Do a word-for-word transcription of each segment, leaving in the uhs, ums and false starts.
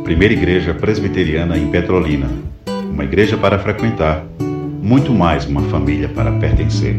Primeira Igreja Presbiteriana em Petrolina. Uma igreja para frequentar, muito mais uma família para pertencer.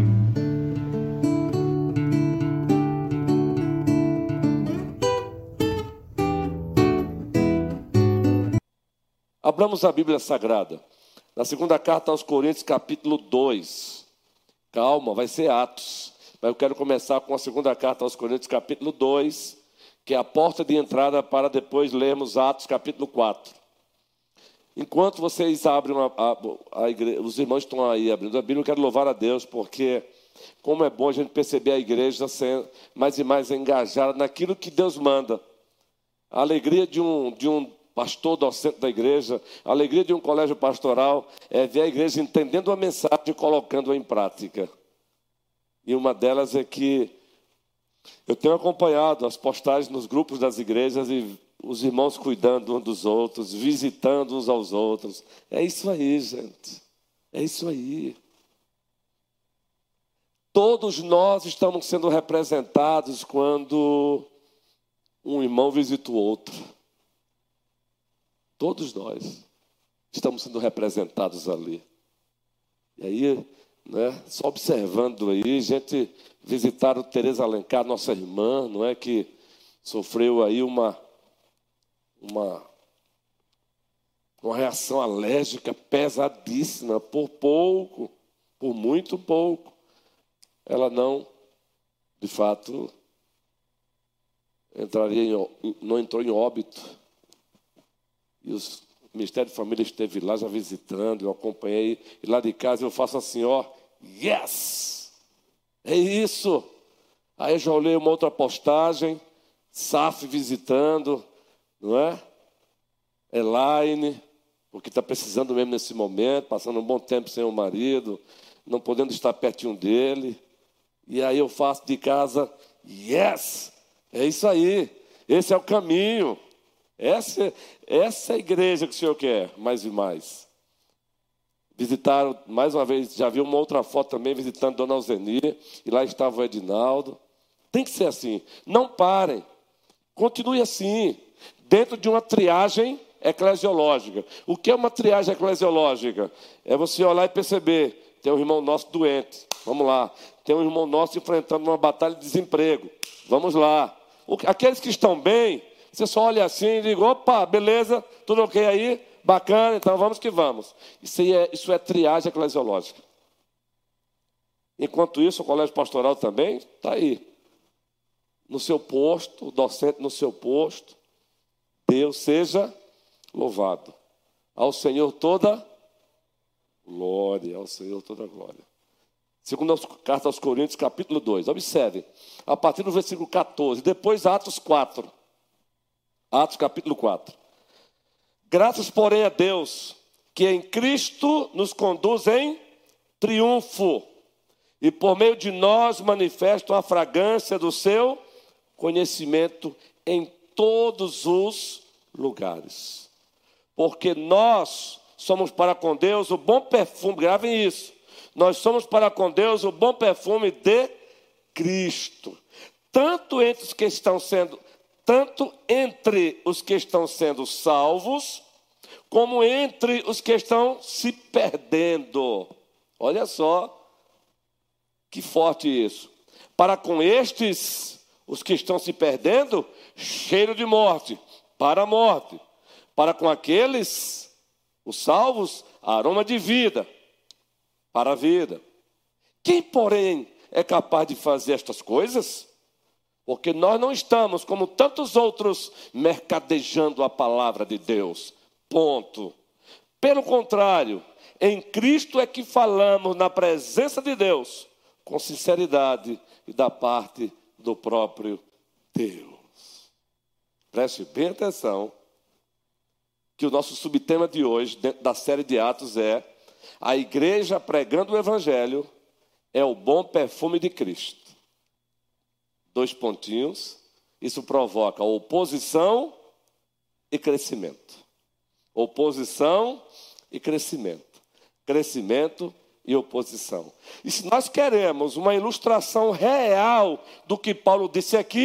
Abramos a Bíblia Sagrada, na segunda carta aos Coríntios, capítulo dois. Calma, vai ser Atos. Mas eu quero começar com a segunda carta aos Coríntios, capítulo dois, que é a porta de entrada para depois lermos Atos, capítulo quatro. Enquanto vocês abrem a, a, a igreja, os irmãos estão aí abrindo a Bíblia, eu quero louvar a Deus, porque como é bom a gente perceber a igreja sendo mais e mais engajada naquilo que Deus manda. A alegria de um, de um pastor docente da igreja, a alegria de um colégio pastoral é ver a igreja entendendo a mensagem e colocando-a em prática. E uma delas é que eu tenho acompanhado as postagens nos grupos das igrejas e os irmãos cuidando uns dos outros, visitando uns aos outros. É isso aí, gente. É isso aí. Todos nós estamos sendo representados quando um irmão visita o outro. Todos nós estamos sendo representados ali. E aí, né, só observando aí, gente visitaram Tereza Alencar, nossa irmã, não é, que sofreu aí uma, uma, uma reação alérgica pesadíssima, por pouco, por muito pouco. Ela não, de fato, entraria em, não entrou em óbito. E os, o Ministério de Família esteve lá já visitando, eu acompanhei. E lá de casa eu faço assim, ó, yes! É isso! Aí eu já olhei uma outra postagem, S A F visitando, não é? Elaine, porque está precisando mesmo nesse momento, passando um bom tempo sem o marido, não podendo estar pertinho dele. E aí eu faço de casa, yes! É isso aí, esse é o caminho. Essa, essa é a igreja que o Senhor quer, mais e mais. Visitaram, mais uma vez, já vi uma outra foto também, visitando Dona Alzenia, e lá estava o Edinaldo. Tem que ser assim, não parem, continue assim, dentro de uma triagem eclesiológica. O que é uma triagem eclesiológica? É você olhar e perceber, tem um irmão nosso doente, vamos lá. Tem um irmão nosso enfrentando uma batalha de desemprego, vamos lá. Aqueles que estão bem, você só olha assim e diz, opa, beleza, tudo ok aí, bacana, então vamos que vamos. Isso, aí é, isso é triagem eclesiológica. Enquanto isso, o colégio pastoral também está aí. No seu posto, o docente no seu posto. Deus seja louvado. Ao Senhor toda glória, ao Senhor toda glória. Segunda carta aos Coríntios, capítulo dois. Observe, a partir do versículo catorze, depois Atos quatro. Atos capítulo quatro. Graças, porém, a Deus, que em Cristo nos conduz em triunfo, e por meio de nós manifesta a fragrância do seu conhecimento em todos os lugares. Porque nós somos para com Deus o bom perfume, gravem isso, nós somos para com Deus o bom perfume de Cristo, tanto entre os que estão sendo tanto entre os que estão sendo salvos, como entre os que estão se perdendo. Olha só, que forte isso. Para com estes, os que estão se perdendo, cheiro de morte, para a morte. Para com aqueles, os salvos, aroma de vida, para a vida. Quem, porém, é capaz de fazer estas coisas? Porque nós não estamos, como tantos outros, mercadejando a palavra de Deus. Ponto. Pelo contrário, em Cristo é que falamos na presença de Deus, com sinceridade e da parte do próprio Deus. Preste bem atenção, que o nosso subtema de hoje, dentro da série de Atos, é a igreja pregando o Evangelho é o bom perfume de Cristo. Dois pontinhos, isso provoca oposição e crescimento. Oposição e crescimento. Crescimento e oposição. E se nós queremos uma ilustração real do que Paulo disse aqui,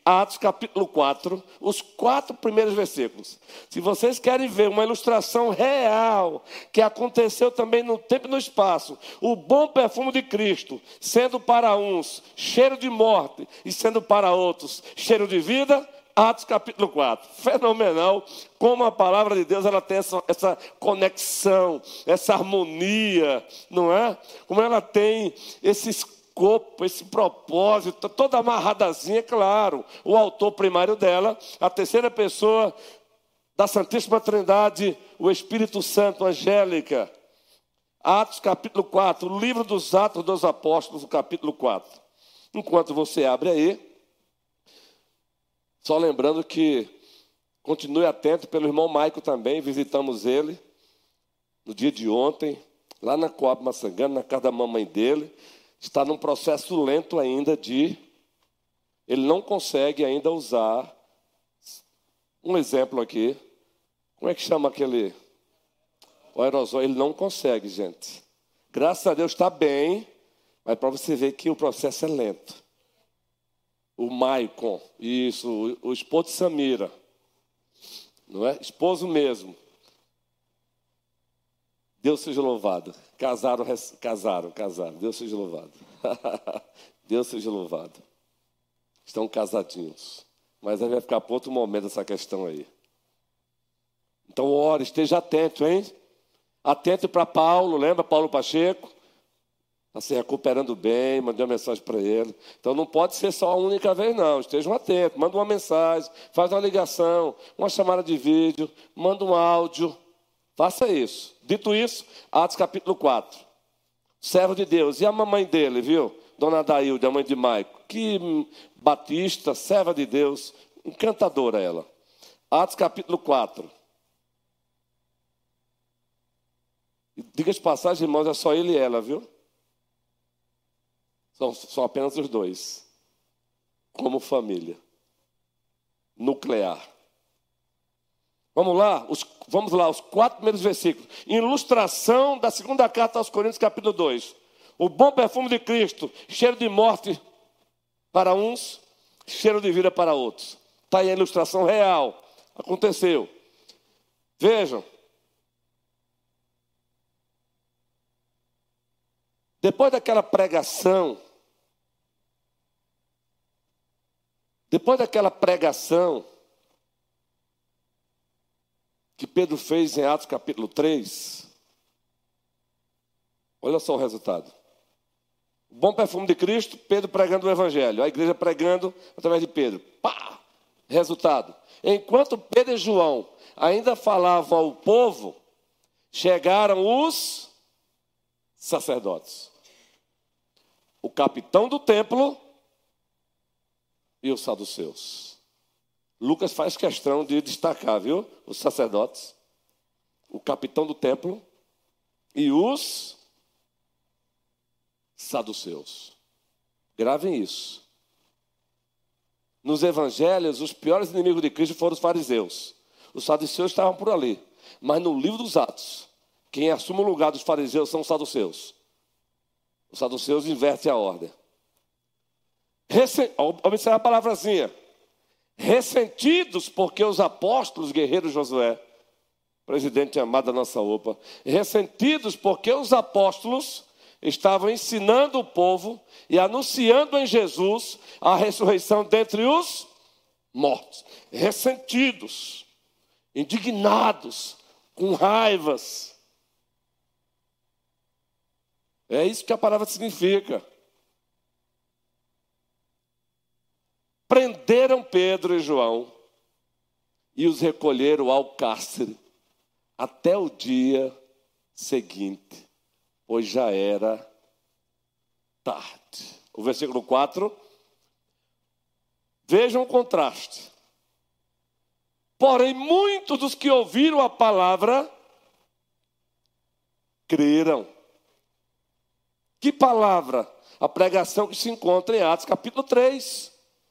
Atos capítulo quatro, os quatro primeiros versículos. Se vocês querem ver uma ilustração real, que aconteceu também no tempo e no espaço, o bom perfume de Cristo, sendo para uns cheiro de morte e sendo para outros cheiro de vida, Atos capítulo quatro. Fenomenal como a palavra de Deus ela tem essa, essa conexão, essa harmonia, não é? Como ela tem esse escopo, esse propósito, toda amarradazinha, claro. O autor primário dela, a terceira pessoa da Santíssima Trindade, o Espírito Santo, Angélica. Atos capítulo quatro, o livro dos Atos dos Apóstolos, o capítulo quatro. Enquanto você abre aí, só lembrando que continue atento pelo irmão Maico também, visitamos ele no dia de ontem, lá na Coab Massangana, na casa da mamãe dele. Está num processo lento ainda de... Ele não consegue ainda usar... Um exemplo aqui. Como é que chama aquele... O aerosol? Ele não consegue, gente. Graças a Deus está bem, mas para você ver que o processo é lento. O Maicon, isso, o, o esposo de Samira, não é? Esposo mesmo. Deus seja louvado. Casaram, casaram, casaram. Deus seja louvado. Deus seja louvado. Estão casadinhos. Mas aí vai ficar para outro momento essa questão aí. Então, ore, esteja atento, hein? Atento para Paulo, lembra Paulo Pacheco? Está se recuperando bem, mandei uma mensagem para ele. Então não pode ser só a única vez, não. Estejam atentos, manda uma mensagem, faz uma ligação, uma chamada de vídeo, manda um áudio. Faça isso. Dito isso, Atos capítulo quatro. Servo de Deus. E a mamãe dele, viu? Dona Daílde, a mãe de Maico. Que batista, serva de Deus, encantadora ela. Atos capítulo quatro. Diga as passagens, irmãos, é só ele e ela, viu? São, são apenas os dois, como família, nuclear. Vamos lá, os, vamos lá, os quatro primeiros versículos. Ilustração da segunda carta aos Coríntios, capítulo dois. O bom perfume de Cristo, cheiro de morte para uns, cheiro de vida para outros. Está aí a ilustração real, aconteceu. Vejam. Depois daquela pregação, depois daquela pregação que Pedro fez em Atos capítulo três, olha só o resultado. O bom perfume de Cristo, Pedro pregando o Evangelho, a igreja pregando através de Pedro. Pá! Resultado. Enquanto Pedro e João ainda falavam ao povo, chegaram os sacerdotes. O capitão do templo e os saduceus. Lucas faz questão de destacar, viu? Os sacerdotes, o capitão do templo e os saduceus. Gravem isso. Nos evangelhos, os piores inimigos de Cristo foram os fariseus. Os saduceus estavam por ali. Mas no livro dos Atos, quem assume o lugar dos fariseus são os saduceus. Os saduceus invertem a ordem. Recen... Observe a palavrazinha. Ressentidos porque os apóstolos, guerreiros Josué, presidente amado da nossa O P A, ressentidos porque os apóstolos estavam ensinando o povo e anunciando em Jesus a ressurreição dentre os mortos. Ressentidos, indignados, com raivas. É isso que a palavra significa. Prenderam Pedro e João e os recolheram ao cárcere até o dia seguinte, pois já era tarde. O versículo quatro. Vejam o contraste. Porém, muitos dos que ouviram a palavra creram. Que palavra? A pregação que se encontra em Atos capítulo três.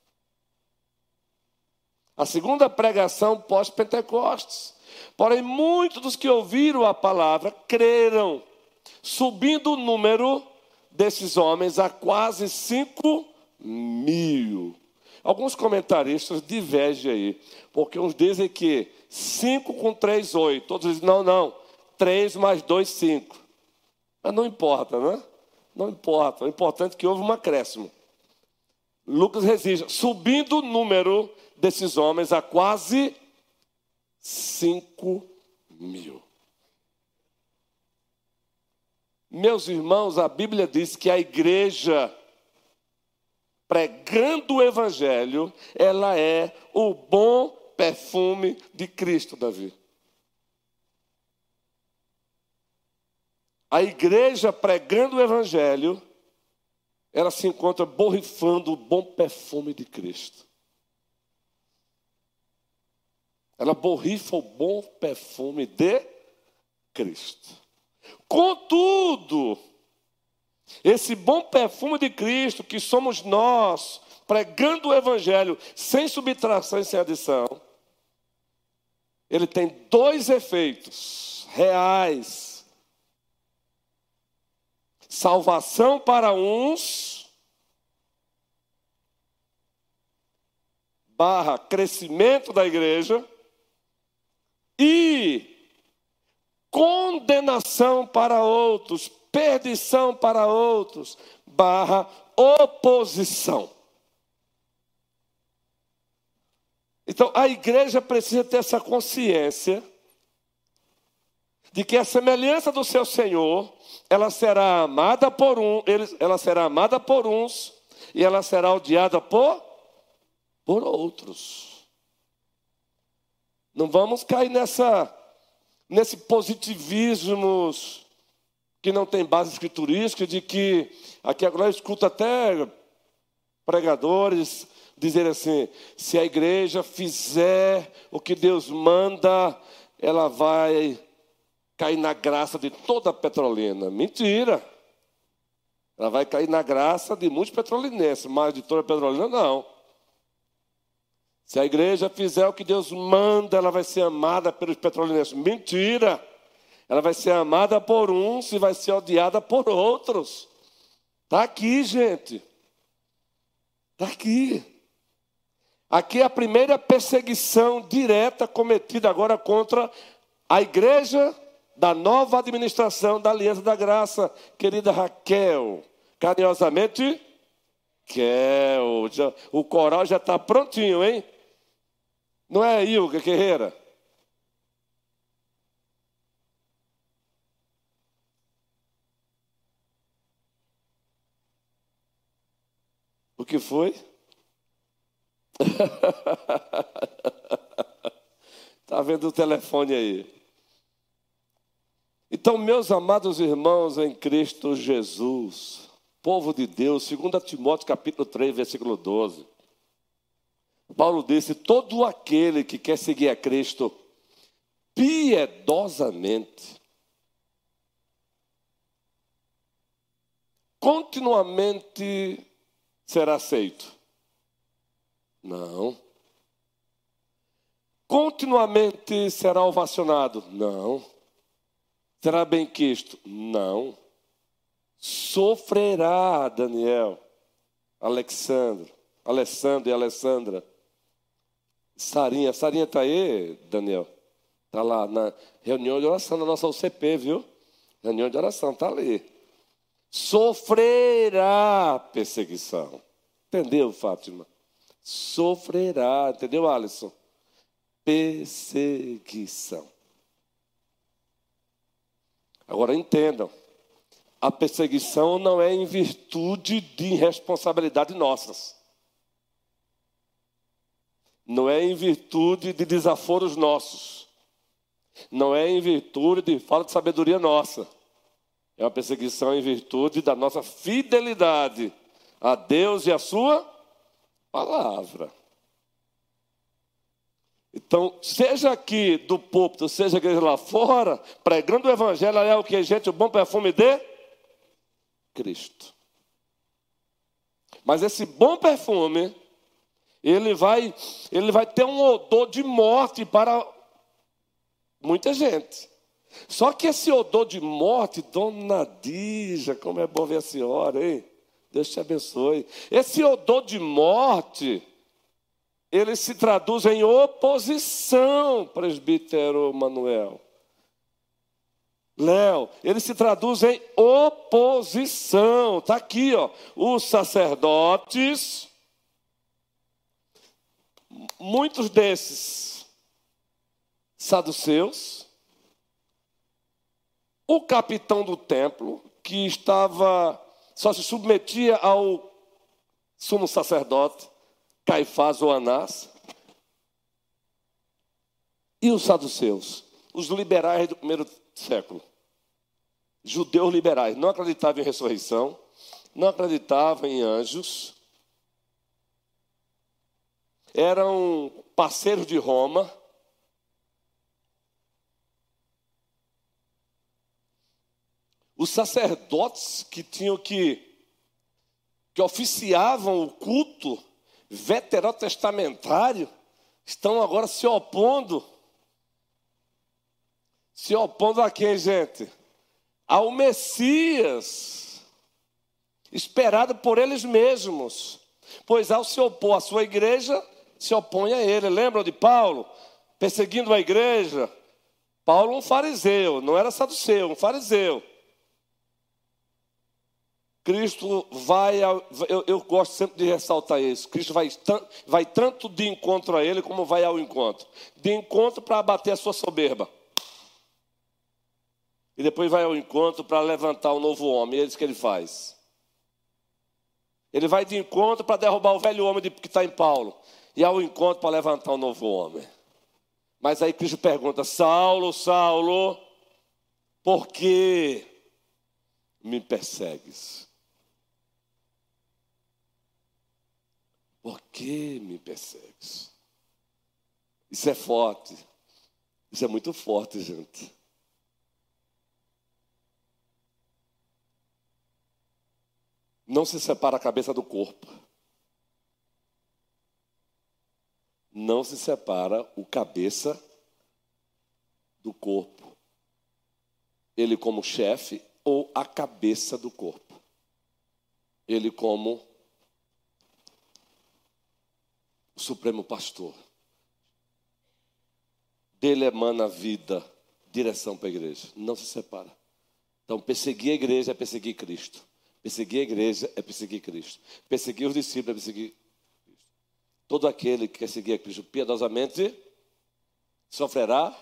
A segunda pregação pós-Pentecostes. Porém, muitos dos que ouviram a palavra creram, subindo o número desses homens a quase cinco mil. Alguns comentaristas divergem aí, porque uns dizem que cinco com três, oito. Outros dizem, não, não, três mais dois, cinco. Mas não importa, né? Não importa. O importante é que houve um acréscimo. Lucas registra, subindo o número desses homens a quase cinco mil. Meus irmãos, a Bíblia diz que a igreja, pregando o evangelho, ela é o bom perfume de Cristo, Davi. A igreja pregando o evangelho, ela se encontra borrifando o bom perfume de Cristo. Ela borrifa o bom perfume de Cristo. Contudo, esse bom perfume de Cristo, que somos nós, pregando o evangelho sem subtração e sem adição, ele tem dois efeitos reais: salvação para uns, barra crescimento da igreja, e condenação para outros, perdição para outros, barra oposição. Então, a igreja precisa ter essa consciência de que a semelhança do seu Senhor, ela será amada por um, ela será amada por uns e ela será odiada por, por outros. Não vamos cair nessa nesse positivismo que não tem base escriturística, de que, aqui agora eu escuto até pregadores dizer assim, se a igreja fizer o que Deus manda, ela vai cair na graça de toda a Petrolina. Mentira! Ela vai cair na graça de muitos petrolinenses, mas de toda a Petrolina não. Se a igreja fizer o que Deus manda, ela vai ser amada pelos petrolinenses. Mentira! Ela vai ser amada por uns e vai ser odiada por outros. Está aqui, gente. Está aqui. Aqui é a primeira perseguição direta cometida agora contra a igreja da nova administração da Aliança da Graça. Querida Raquel, carinhosamente, Raquel. Já, o coral já está prontinho, hein? Não é, Ilga Guerreira? O que foi? Está vendo o telefone aí. Então, meus amados irmãos em Cristo Jesus, povo de Deus, segundo Timóteo capítulo três, versículo doze. Paulo disse, todo aquele que quer seguir a Cristo piedosamente, continuamente será aceito. Não. Continuamente será ovacionado. Não. Será benquisto. Não. Sofrerá, Daniel, Alexandre, Alessandro e Alessandra. Sarinha, Sarinha está aí, Daniel? Está lá na reunião de oração da nossa U C P, viu? Reunião de oração, está ali. Sofrerá perseguição. Entendeu, Fátima? Sofrerá, entendeu, Alisson? Perseguição. Agora entendam, a perseguição não é em virtude de irresponsabilidade nossas. Não é em virtude de desaforos nossos. Não é em virtude de falta de sabedoria nossa. É uma perseguição em virtude da nossa fidelidade a Deus e a sua palavra. Então, seja aqui do púlpito, seja aqui lá fora, pregando o evangelho, é o que, gente? O bom perfume de Cristo. Mas esse bom perfume, ele vai, ele vai ter um odor de morte para muita gente. Só que esse odor de morte, dona Dija, como é bom ver a senhora, hein? Deus te abençoe. Esse odor de morte, ele se traduz em oposição, presbítero Manuel. Léo, ele se traduz em oposição. Está aqui, ó. Os sacerdotes, muitos desses saduceus, o capitão do templo, que estava, só se submetia ao sumo sacerdote, Caifás ou Anás, e os saduceus, os liberais do primeiro século, judeus liberais, não acreditavam em ressurreição, não acreditavam em anjos, eram parceiros de Roma, os sacerdotes que tinham que, que oficiavam o culto veterotestamentário, estão agora se opondo. Se opondo a quem, gente? Ao Messias, esperado por eles mesmos. Pois ao se opor à sua igreja, se opõe a ele. Lembram de Paulo? Perseguindo a igreja. Paulo um fariseu, não era saduceu, um fariseu. Cristo vai, ao, eu, eu gosto sempre de ressaltar isso, Cristo vai, vai tanto de encontro a ele como vai ao encontro. De encontro para abater a sua soberba. E depois vai ao encontro para levantar o novo homem, é isso que ele faz. Ele vai de encontro para derrubar o velho homem que está em Paulo. E ao encontro para levantar o novo homem. Mas aí Cristo pergunta, Saulo, Saulo, por que me persegues? Por que me persegues? Isso é forte. Isso é muito forte, gente. Não se separa a cabeça do corpo. Não se separa o cabeça do corpo. Ele como chefe ou a cabeça do corpo. Ele como o supremo pastor. Dele emana vida, direção para a igreja. Não se separa. Então, perseguir a igreja é perseguir Cristo. Perseguir a igreja é perseguir Cristo. Perseguir os discípulos é perseguir Cristo. Todo aquele que quer seguir a Cristo piedosamente sofrerá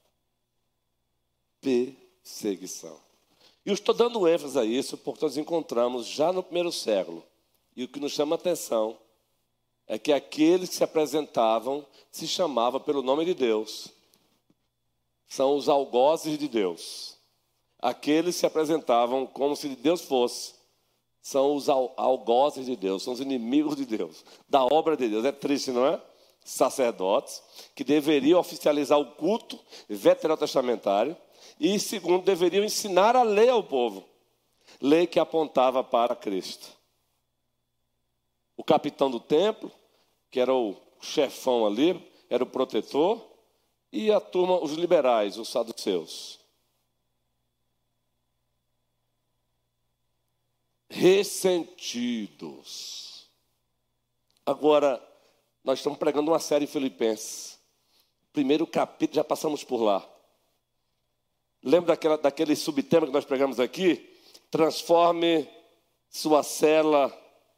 perseguição. E eu estou dando ênfase a isso porque nós encontramos já no primeiro século. E o que nos chama a atenção é que aqueles que se apresentavam se chamavam pelo nome de Deus. São os algozes de Deus. Aqueles que se apresentavam como se de Deus fosse. São os algozes de Deus, são os inimigos de Deus, da obra de Deus. É triste, não é? Sacerdotes que deveriam oficializar o culto veterotestamentário e, segundo, deveriam ensinar a lei ao povo. Lei que apontava para Cristo. O capitão do templo, que era o chefão ali, era o protetor, e a turma, os liberais, os saduceus. Ressentidos. Agora, nós estamos pregando uma série em Filipenses. Primeiro capítulo, já passamos por lá. Lembra daquela, daquele subtema que nós pregamos aqui? Transforme sua cela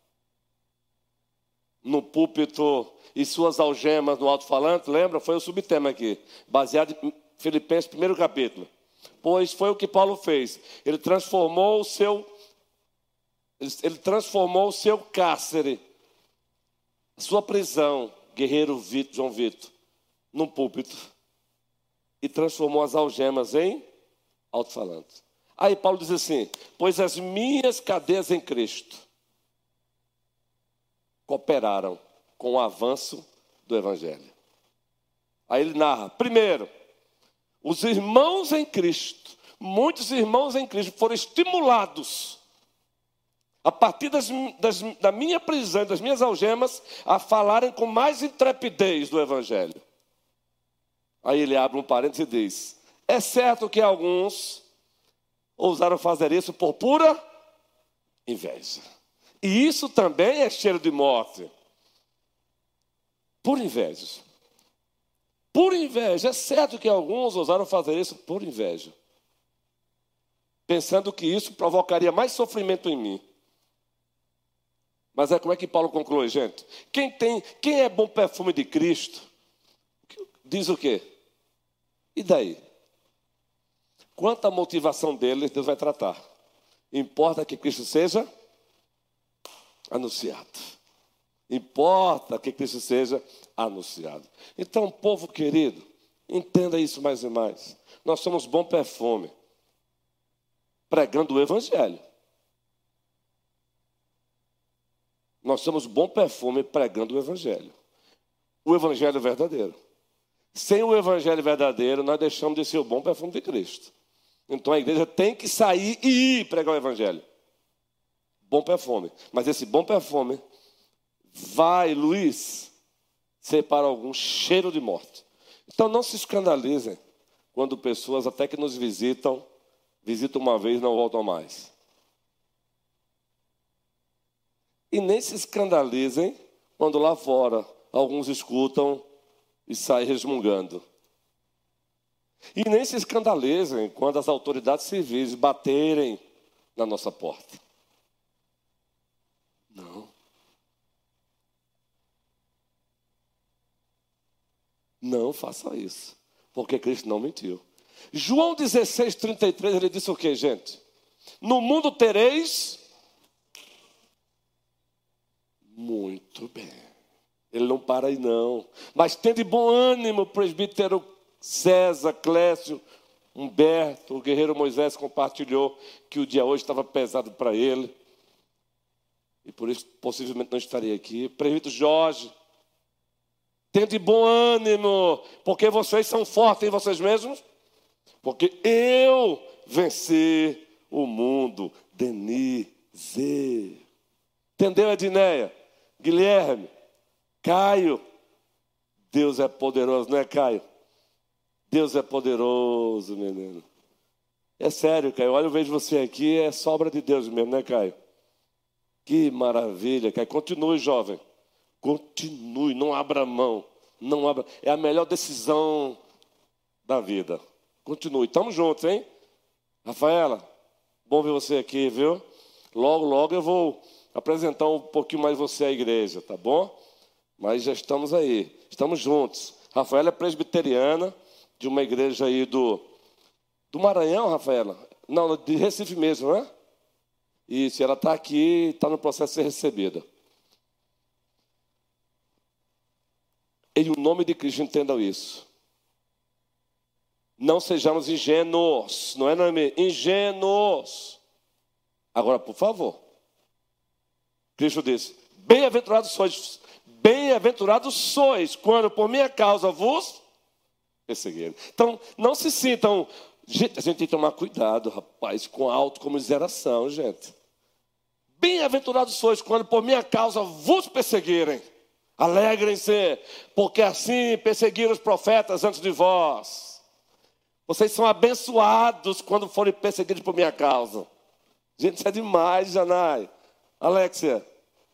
no púlpito e suas algemas no alto-falante, lembra? Foi o subtema aqui, baseado em Filipenses, primeiro capítulo. Pois foi o que Paulo fez. Ele transformou o seu, ele transformou o seu cárcere, a sua prisão, guerreiro Vitor, João Vitor, num púlpito. E transformou as algemas em alto-falante. Aí Paulo diz assim, pois as minhas cadeias em Cristo cooperaram com o avanço do Evangelho. Aí ele narra, primeiro, os irmãos em Cristo, muitos irmãos em Cristo foram estimulados, a partir das, das, da minha prisão, das minhas algemas, a falarem com mais intrepidez do Evangelho. Aí ele abre um parênteses e diz, é certo que alguns ousaram fazer isso por pura inveja. E isso também é cheiro de morte. por inveja. Por inveja. É certo que alguns ousaram fazer isso por inveja, pensando que isso provocaria mais sofrimento em mim. Mas é como é que Paulo conclui, gente? Quem, tem, quem é bom perfume de Cristo, diz o quê? E daí? Quanto à motivação dele, Deus vai tratar. Importa que Cristo seja anunciado. Importa que Cristo seja anunciado. Então, povo querido, entenda isso mais e mais. Nós somos bom perfume, pregando o Evangelho. Nós somos bom perfume pregando o Evangelho. O Evangelho verdadeiro. Sem o Evangelho verdadeiro, nós deixamos de ser o bom perfume de Cristo. Então a igreja tem que sair e ir pregar o Evangelho. Bom perfume. Mas esse bom perfume vai, Luiz, ser para algum cheiro de morte. Então não se escandalizem quando pessoas até que nos visitam, visitam uma vez e não voltam mais. E nem se escandalizem quando lá fora alguns escutam e saem resmungando. E nem se escandalizem quando as autoridades civis baterem na nossa porta. Não. Não faça isso, porque Cristo não mentiu. João dezesseis, trinta e três, ele disse o quê, gente? No mundo tereis... Muito bem. Ele não para aí não. Mas tende bom ânimo, presbítero César, Clécio, Humberto, o guerreiro Moisés compartilhou que o dia hoje estava pesado para ele. E por isso possivelmente não estaria aqui. Presbítero Jorge, tende bom ânimo, porque vocês são fortes em vocês mesmos. Porque eu venci o mundo. Denise. Entendeu, Edneia? Guilherme, Caio, Deus é poderoso, não é, Caio? Deus é poderoso, menino. É sério, Caio, olha, eu vejo você aqui, é sobra de Deus mesmo, né, Caio? Que maravilha, Caio. Continue, jovem. Continue, não abra mão. Não abra. É a melhor decisão da vida. Continue, estamos juntos, hein? Rafaela, bom ver você aqui, viu? Logo, logo eu vou... apresentar um pouquinho mais você à igreja, tá bom? Mas já estamos aí, estamos juntos. Rafaela é presbiteriana de uma igreja aí do, do Maranhão, Rafaela? Não, de Recife mesmo, né? Isso, ela está aqui, está no processo de ser recebida. Em o nome de Cristo, entendam isso. Não sejamos ingênuos, não é nome? Ingênuos. Agora, por favor. Cristo disse, bem-aventurados sois, bem-aventurados sois, quando por minha causa vos perseguirem. Então, não se sintam... Gente, a gente tem que tomar cuidado, rapaz, com a autocomiseração, gente. Bem-aventurados sois, quando por minha causa vos perseguirem. Alegrem-se, porque assim perseguiram os profetas antes de vós. Vocês são abençoados quando forem perseguidos por minha causa. Gente, isso é demais, Janai. Alexia.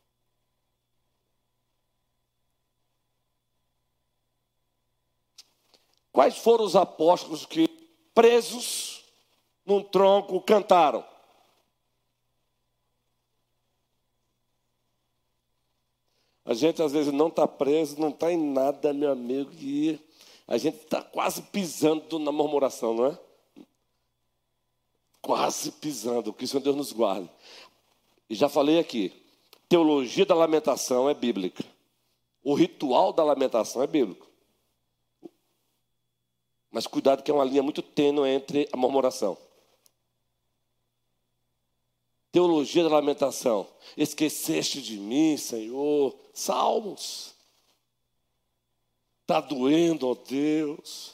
Quais foram os apóstolos que, presos num tronco, cantaram? A gente às vezes não está preso, não está em nada, meu amigo, e a gente está quase pisando na murmuração, não é? Quase pisando, que o Senhor Deus nos guarde. E já falei aqui, teologia da lamentação é bíblica. O ritual da lamentação é bíblico. Mas cuidado que é uma linha muito tênue entre a murmuração. Teologia da lamentação. Esqueceste de mim, Senhor. Salmos. Está doendo, ó Deus.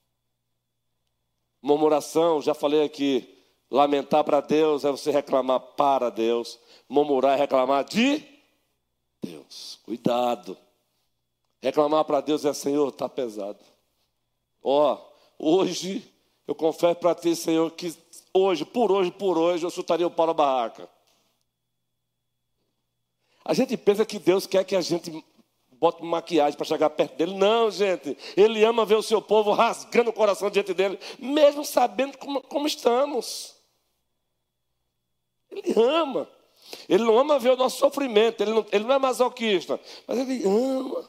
Murmuração, já falei aqui. Lamentar para Deus é você reclamar para Deus. Murmurar é reclamar de Deus. Cuidado. Reclamar para Deus é, Senhor, está pesado. Ó, hoje, eu confesso para ti, Senhor, que hoje, por hoje, por hoje, eu chutaria o pau na barraca. A gente pensa que Deus quer que a gente boto maquiagem para chegar perto dele. Não, gente. Ele ama ver o seu povo rasgando o coração diante dele, mesmo sabendo como, como estamos. Ele ama. Ele não ama ver o nosso sofrimento. Ele não, ele não é masoquista, mas ele ama.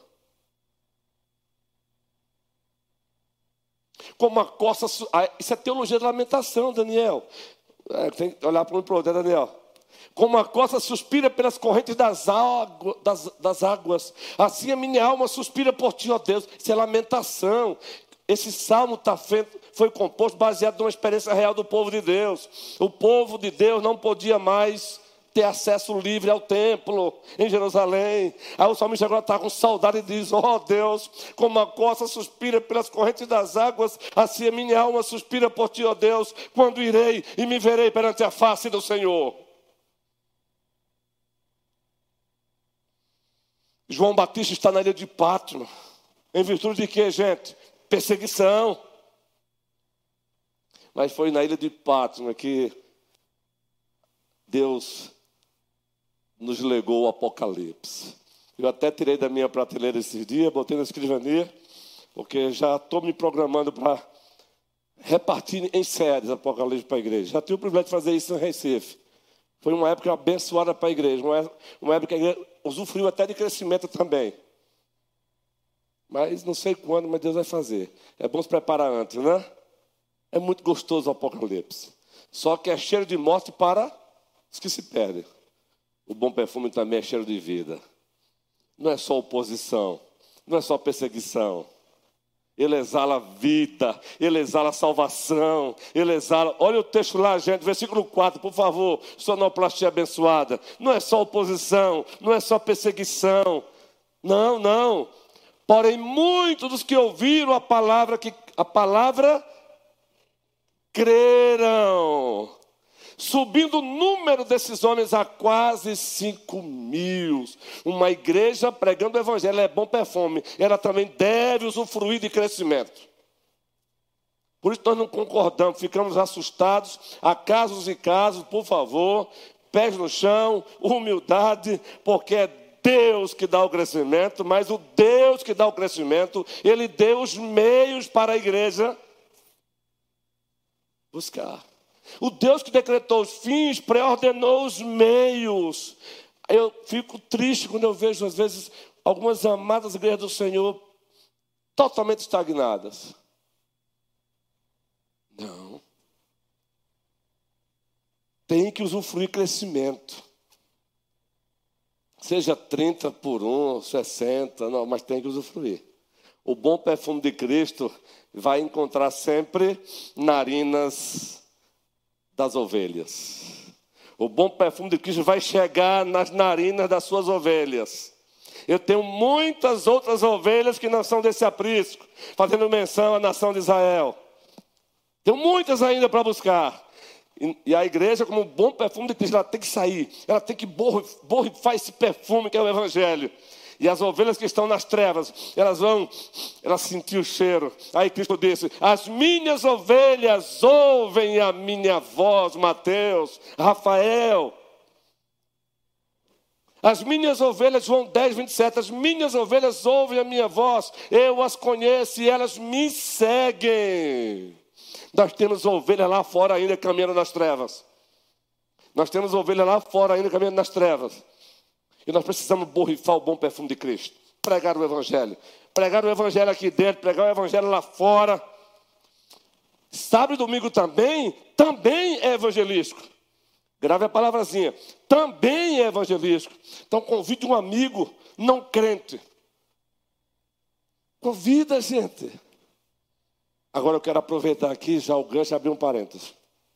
Como a costa... Isso é teologia da lamentação, Daniel. É, tem que olhar para um e para o outro, né, Daniel? Como a costa suspira pelas correntes das, água, das, das águas, assim a minha alma suspira por ti, ó Deus. Isso é lamentação. Esse salmo tá feito, foi composto baseado numa experiência real do povo de Deus. O povo de Deus não podia mais ter acesso livre ao templo em Jerusalém. Aí o salmista agora está com saudade e diz: ó oh Deus, como a costa suspira pelas correntes das águas, assim a minha alma suspira por ti, ó Deus, quando irei e me verei perante a face do Senhor. João Batista está na ilha de Patmos. Em virtude de quê, gente? Perseguição. Mas foi na ilha de Patmos que Deus nos legou o Apocalipse. Eu até tirei da minha prateleira esses dias, botei na escrivania, porque já estou me programando para repartir em séries Apocalipse para a igreja. Já tive o privilégio de fazer isso em Recife. Foi uma época abençoada para a igreja, uma época que a igreja usufruiu até de crescimento também. Mas não sei quando, mas Deus vai fazer. É bom se preparar antes, né? É muito gostoso o Apocalipse. Só que é cheiro de morte para os que se perdem. O bom perfume também é cheiro de vida. Não é só oposição, não é só perseguição. Ele exala vida, ele exala salvação, ele exala... Olha o texto lá, gente, versículo quatro, por favor, sonoplastia abençoada. Não é só oposição, não é só perseguição. Não, não. Porém, muitos dos que ouviram a palavra, que, a palavra creram. Subindo o número desses homens a quase cinco mil. Uma igreja pregando o evangelho é bom perfume. Ela também deve usufruir de crescimento. Por isso nós não concordamos, ficamos assustados. Há casos e casos, por favor, pés no chão, humildade, porque é Deus que dá o crescimento, mas o Deus que dá o crescimento, Ele deu os meios para a igreja buscar. O Deus que decretou os fins, pré-ordenou os meios. Eu fico triste quando eu vejo, às vezes, algumas amadas igrejas do Senhor totalmente estagnadas. Não. Tem que usufruir crescimento. Seja trinta por um, sessenta, não, mas tem que usufruir. O bom perfume de Cristo vai encontrar sempre narinas das ovelhas. O bom perfume de Cristo vai chegar nas narinas das suas ovelhas. Eu tenho muitas outras ovelhas que não são desse aprisco, fazendo menção à nação de Israel. Tenho muitas ainda para buscar. E, e a igreja, como um bom perfume de Cristo, ela tem que sair, ela tem que borrifar esse perfume que é o evangelho. E as ovelhas que estão nas trevas, elas vão, elas sentir o cheiro. Aí Cristo disse: as minhas ovelhas ouvem a minha voz. Mateus, Rafael. As minhas ovelhas, João dez, vinte e sete, as minhas ovelhas ouvem a minha voz. Eu as conheço e elas me seguem. Nós temos ovelhas lá fora ainda caminhando nas trevas. Nós temos ovelhas lá fora ainda caminhando nas trevas. E nós precisamos borrifar o bom perfume de Cristo. Pregar o evangelho. Pregar o evangelho aqui dentro, pregar o evangelho lá fora. Sábado e domingo também, também é evangelístico. Grave a palavrazinha. Também é evangelístico. Então convide um amigo não crente. Convida, gente. Agora eu quero aproveitar aqui já o gancho e abrir um parênteses.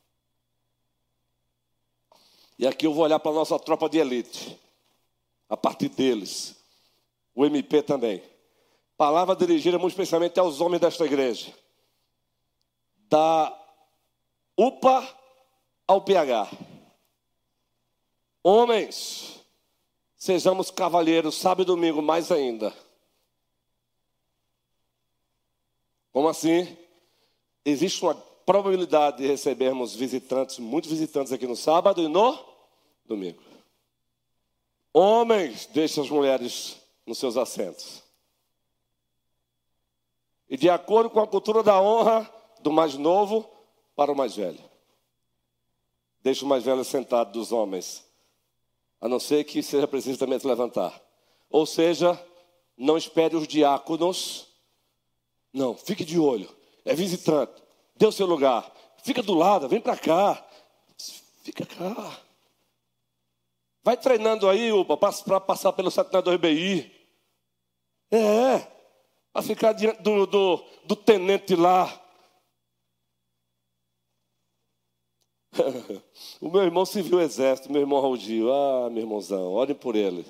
E aqui eu vou olhar para a nossa tropa de elite. A partir deles. O M P também. Palavra dirigida muito especialmente aos homens desta igreja. Da U P A ao P H. Homens, sejamos cavalheiros, sábado e domingo mais ainda. Como assim? Existe uma probabilidade de recebermos visitantes, muitos visitantes aqui no sábado e no domingo. Homens, deixem as mulheres nos seus assentos. E de acordo com a cultura da honra, do mais novo para o mais velho. Deixa o mais velho sentado dos homens, a não ser que seja preciso também se levantar. Ou seja, não espere os diáconos. Não, fique de olho. É visitante. Dê o seu lugar. Fica do lado, vem para cá. Fica cá. Vai treinando aí, Upa, para passar pelo setenta e dois B I. É, para ficar diante do, do, do tenente lá. O meu irmão serviu o exército, meu irmão Raul Gil. Ah, meu irmãozão, olhem por ele.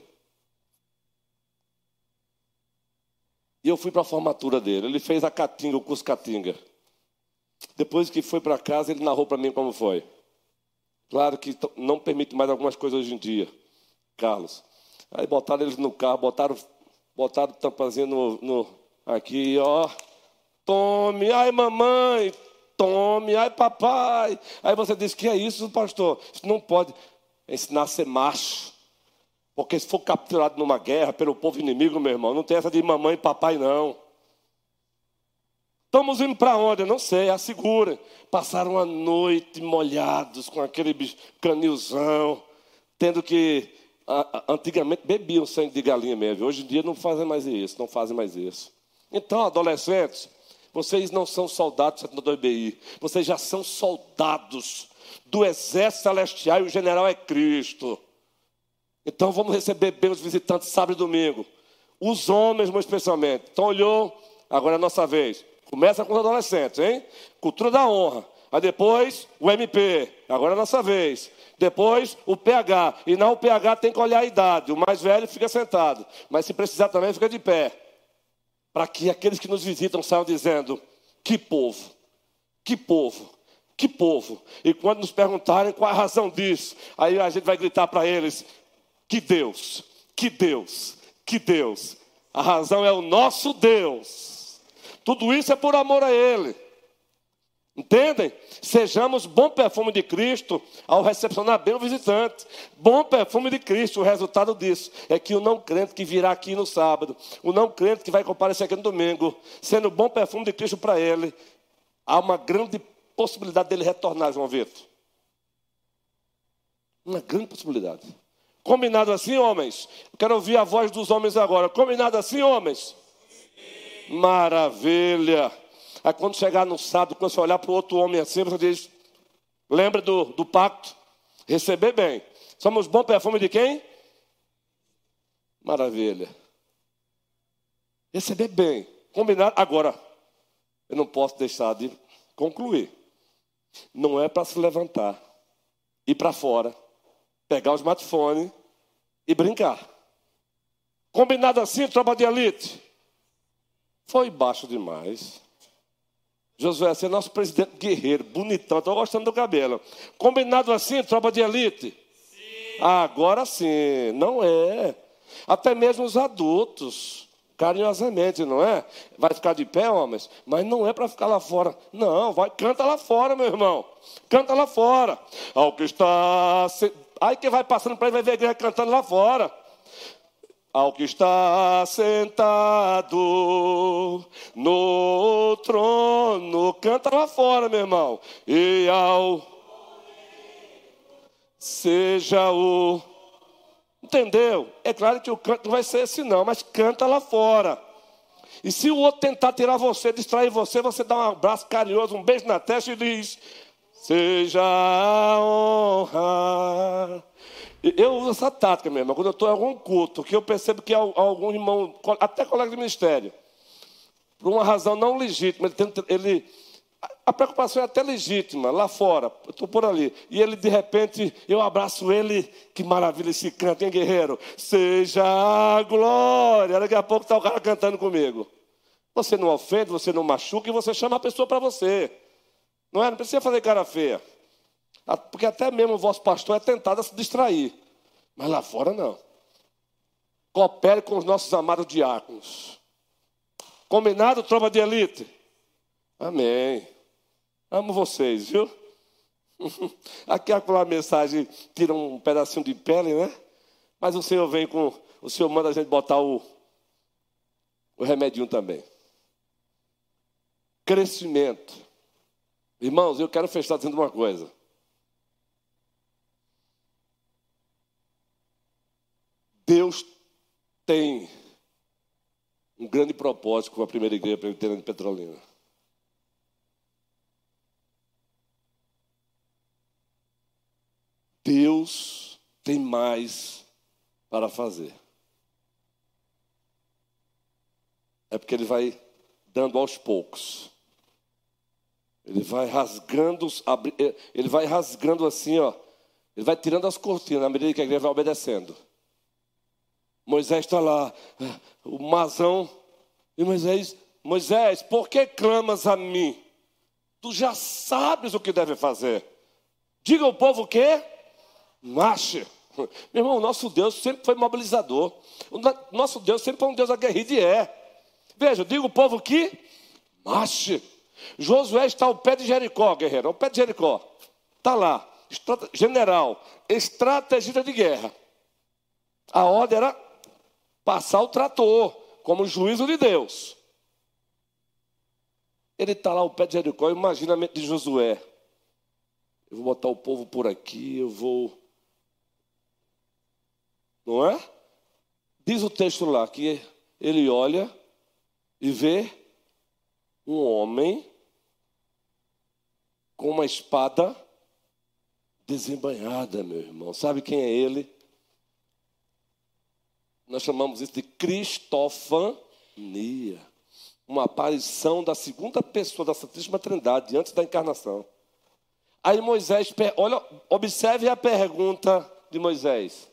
E eu fui para a formatura dele. Ele fez a Caatinga, o curso Caatinga. Depois que foi para casa, ele narrou para mim como foi. Claro que não permite mais algumas coisas hoje em dia, Carlos. Aí botaram eles no carro, botaram, botaram tampazinha no, no, aqui, ó. Tome, ai mamãe, tome, ai papai. Aí você diz, que é isso, pastor? Isso não pode ensinar a ser macho. Porque se for capturado numa guerra pelo povo inimigo, meu irmão, não tem essa de mamãe e papai, não. Estamos indo para onde? Eu não sei, assegura. Passaram a noite molhados com aquele canilzão, tendo que, antigamente bebiam sangue de galinha mesmo. Hoje em dia não fazem mais isso, não fazem mais isso. Então, adolescentes, vocês não são soldados do setenta e dois B I, vocês já são soldados do exército celestial e o general é Cristo. Então vamos receber bem os visitantes sábado e domingo. Os homens, muito especialmente. Então olhou, agora é a nossa vez. Começa com os adolescentes, hein? Cultura da honra. Aí depois o M P, agora é a nossa vez. Depois o P H. E não o P H tem que olhar a idade. O mais velho fica sentado. Mas se precisar também fica de pé. Para que aqueles que nos visitam saiam dizendo, que povo, que povo, que povo. E quando nos perguntarem qual a razão disso, aí a gente vai gritar para eles, que Deus, que Deus, que Deus. A razão é o nosso Deus. Tudo isso é por amor a Ele. Entendem? Sejamos bom perfume de Cristo ao recepcionar bem o visitante. Bom perfume de Cristo. O resultado disso é que o não crente que virá aqui no sábado, o não crente que vai comparecer aqui no domingo, sendo bom perfume de Cristo para ele, há uma grande possibilidade dele retornar, João Vitor. Uma grande possibilidade. Combinado assim, homens? Eu quero ouvir a voz dos homens agora. Combinado assim, homens? Sim. Maravilha. Aí quando chegar no sábado, quando você olhar para o outro homem assim, você diz, lembra do, do pacto? Receber bem. Somos bom perfume de quem? Maravilha. Receber bem. Combinado? Agora, eu não posso deixar de concluir. Não é para se levantar, ir para fora, pegar o smartphone e brincar. Combinado assim, tropa de elite? Foi baixo demais. Josué, você é nosso presidente guerreiro, bonitão, estou gostando do cabelo. Combinado assim, tropa de elite? Sim. Agora sim, não é. Até mesmo os adultos, carinhosamente, não é? Vai ficar de pé, homens? Mas não é para ficar lá fora. Não, vai, canta lá fora, meu irmão. Canta lá fora. Ao que está... Aí quem vai passando para ele vai ver a igreja cantando lá fora. Ao que está sentado no trono, canta lá fora, meu irmão. E ao seja o... Entendeu? É claro que o canto não vai ser esse não, mas canta lá fora. E se o outro tentar tirar você, distrair você, você dá um abraço carinhoso, um beijo na testa e diz... Seja a honra. Eu uso essa tática mesmo, quando eu estou em algum culto, que eu percebo que algum irmão, até colega de ministério, por uma razão não legítima, ele, tenta, ele a preocupação é até legítima, lá fora, eu estou por ali, e ele de repente, eu abraço ele, que maravilha esse canto, hein, guerreiro? Seja a glória. Daqui a pouco está o cara cantando comigo. Você não ofende, você não machuca e você chama a pessoa para você. Não é? Não precisa fazer cara feia. Porque até mesmo o vosso pastor é tentado a se distrair. Mas lá fora não. Coopere com os nossos amados diáconos. Combinado, tropa de elite? Amém. Amo vocês, viu? Aqui aquela mensagem tira um pedacinho de pele, né? Mas o Senhor vem com... O Senhor manda a gente botar o, o remedinho também. Crescimento. Irmãos, eu quero fechar dizendo uma coisa. Deus tem um grande propósito com a primeira igreja presbiteriana de Petrolina. Deus tem mais para fazer. É porque Ele vai dando aos poucos. Ele vai rasgando, ele vai rasgando assim, ó. Ele vai tirando as cortinas, à medida que a igreja vai obedecendo. Moisés está lá, o mazão, e Moisés, Moisés, por que clamas a mim? Tu já sabes o que deve fazer. Diga ao povo o quê? Marche. Meu irmão, o nosso Deus sempre foi mobilizador. O nosso Deus sempre foi um Deus aguerrido e é. Veja, diga ao povo que marche. Josué está ao pé de Jericó, guerreiro, ao pé de Jericó. Está lá, general, estrategista de guerra. A ordem era passar o trator, como juízo de Deus. Ele está lá ao pé de Jericó, imagina a mente de Josué. Eu vou botar o povo por aqui, eu vou... Não é? Diz o texto lá que ele olha e vê um homem com uma espada desembainhada, meu irmão. Sabe quem é ele? Nós chamamos isso de cristofania. Uma aparição da segunda pessoa da Santíssima Trindade, antes da encarnação. Aí Moisés, olha, observe a pergunta de Moisés.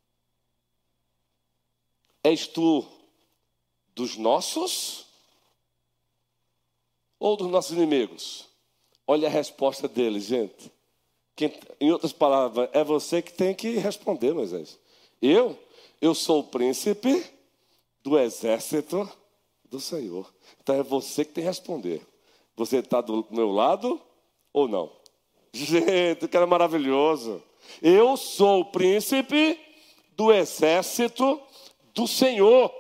És tu dos nossos ou dos nossos inimigos? Olha a resposta dele, gente. Quem, em outras palavras, é você que tem que responder, Moisés. Eu, eu sou o príncipe do exército do Senhor. Então é você que tem que responder. Você está do meu lado ou não? Gente, que era maravilhoso. Eu sou o príncipe do exército do Senhor.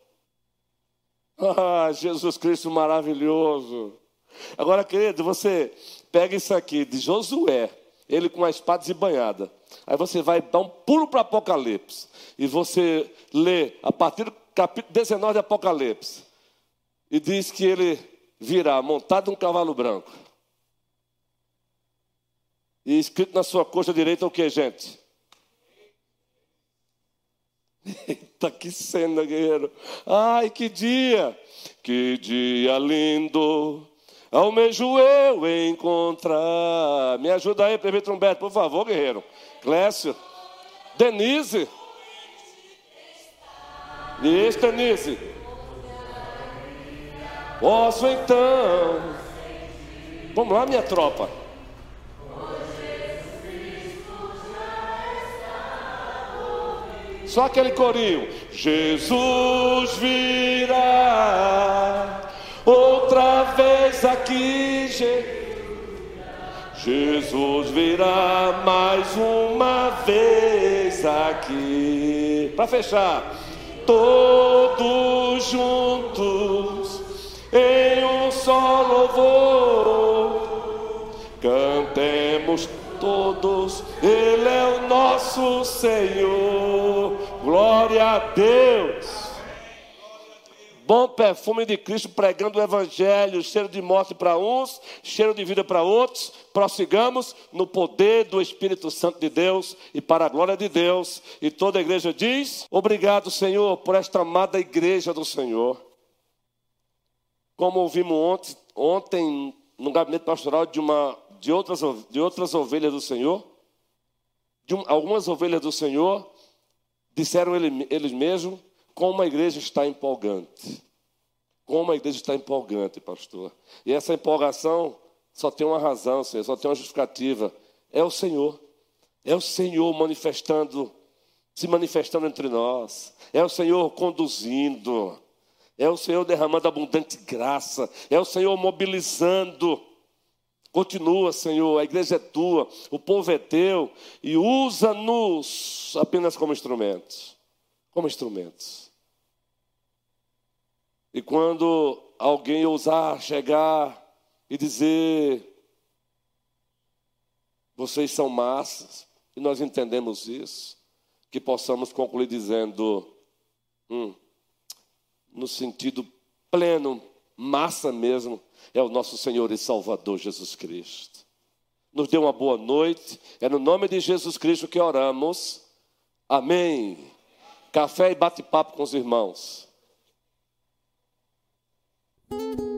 Ah, Jesus Cristo maravilhoso. Agora, querido, você pega isso aqui de Josué, ele com a espada desembainhada. Aí você vai dar um pulo para Apocalipse. E você lê a partir do capítulo dezenove de Apocalipse. E diz que ele virá montado num cavalo branco. E escrito na sua coxa direita o que, gente? Eita, que cena, guerreiro. Ai, que dia. Que dia lindo. Almejo eu encontrar. Me ajuda aí, prefeito Humberto, por favor, guerreiro. Clécio. Denise. Isso, Denise. Posso então. Vamos lá, minha tropa. Só aquele corinho. Jesus virá outra vez aqui. Jesus virá mais uma vez aqui. Para fechar. Todos juntos em um só louvor. Cantemos todos, Ele é o nosso Senhor. Glória a Deus. Bom perfume de Cristo pregando o Evangelho, cheiro de morte para uns, cheiro de vida para outros. Prossigamos no poder do Espírito Santo de Deus e para a glória de Deus. E toda a igreja diz: obrigado, Senhor, por esta amada igreja do Senhor. Como ouvimos ontem, ontem no gabinete pastoral de, uma, de, outras, de outras ovelhas do Senhor, de um, algumas ovelhas do Senhor, disseram ele, eles mesmos, como a igreja está empolgante. Como a igreja está empolgante, pastor. E essa empolgação só tem uma razão, Senhor, só tem uma justificativa. É o Senhor. É o Senhor manifestando, se manifestando entre nós. É o Senhor conduzindo. É o Senhor derramando abundante graça. É o Senhor mobilizando. Continua, Senhor, a igreja é tua, o povo é teu. E usa-nos apenas como instrumentos. Como instrumentos. E quando alguém ousar chegar e dizer, vocês são massas, e nós entendemos isso, que possamos concluir dizendo, hum, no sentido pleno, massa mesmo, é o nosso Senhor e Salvador Jesus Cristo. Nos dê uma boa noite, é no nome de Jesus Cristo que oramos. Amém. Café e bate-papo com os irmãos.